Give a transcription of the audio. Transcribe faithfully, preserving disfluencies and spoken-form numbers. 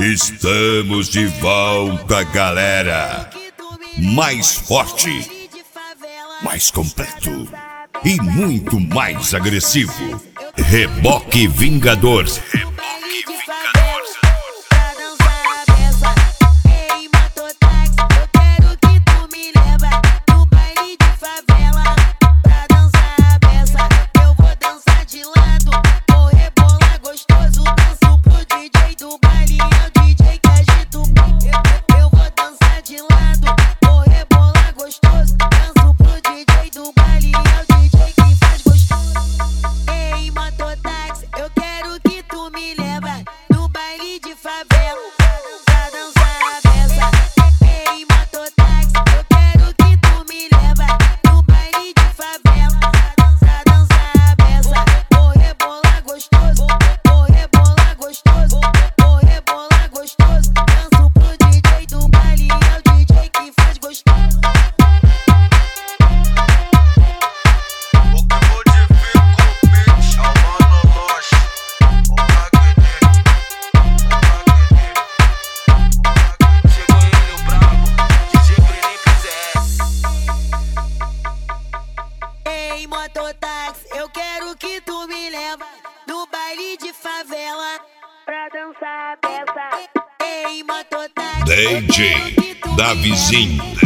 Estamos de volta, galera. Mais forte, mais completo e muito mais agressivo. Reboque Vingador. Mototáxi, eu quero que tu me leva no baile de favela pra dançar a peça. Ei, mototáxi, D J Davizinho.